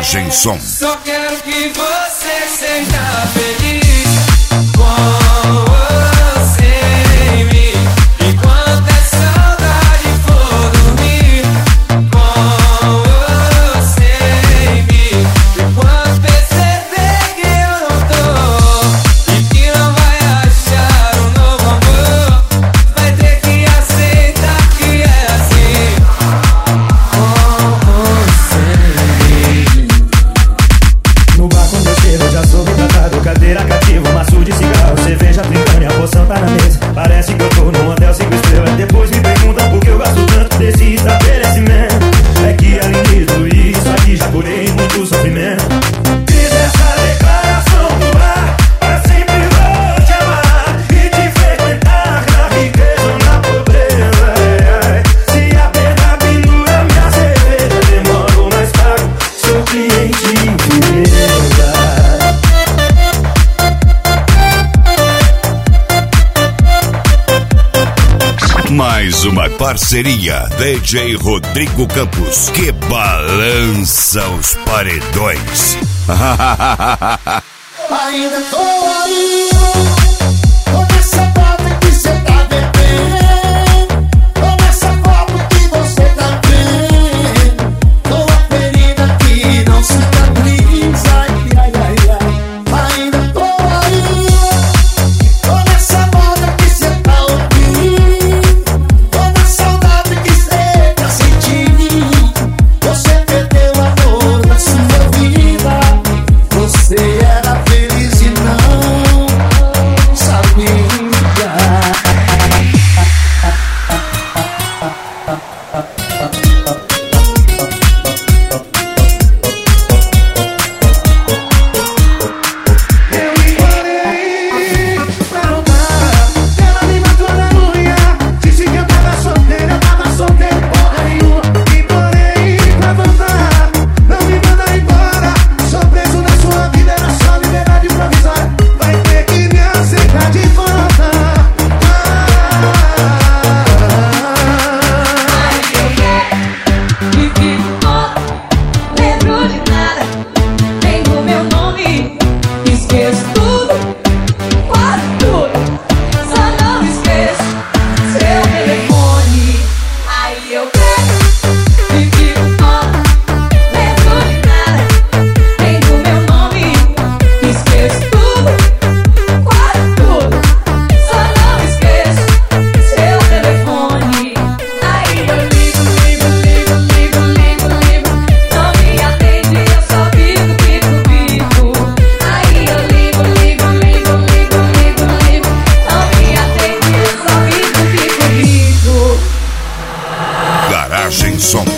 Garagem Som. Só quero que você seja feliz com você em mim. Enquanto a saudade for dormir com você em mim. Enquanto perceber que eu não tô e que não vai achar um novo amor, vai ter que aceitar que é assim com você. No bar quando eu chego eu já sou retratado, cadeira cativa, maço de cigarro, cerveja trincando e a poção tá na mesa. Parece que eu tô num hotel 5 estrelas. Depois me perguntam por que eu gasto tanto desse estabelecimento. É que além de tudo isso aqui já curei muito sofrimento. Fiz essa declaração do ar, pra sempre vou te amar e te frequentar na riqueza ou na pobreza. Se a perda pendura minha cerveja, demoro mais pago, sou cliente fiel. Mais uma parceria DJ Rodrigo Campos, que balança os paredões. Ainda tô aí, com essa foto que cê tá bebendo, com essa foto que você tá vendo, com a ferida que não cicatriza. Ai, ai, ai. Ainda tô aí, com essa moda que cê tá ouvindo, com a saudade que cê tá sentindo. Você perdeu o amor da sua vida, você era feliz e não sabia. Eu implorei pra voltar, ela me matou na unha. Disse que eu tava solteiro, porra nenhuma. Implorei pra voltar, não me manda embora. Sou preso na sua vida, era só liberdade provisória. Vai ter que me aceitar de volta. Me fico louco, lembro de nada, nem do meu nome, esqueço tudo, quase tudo, só não esqueço seu telefone. Aí eu pego, me fico louco, lembro de nada, nem do meu nome, esqueço tudo, quase tudo, só não esqueço seu telefone. Aí eu ligo, não me atende, eu só fico. Aí eu ligo, não me atende, eu só fico. Garagem Som.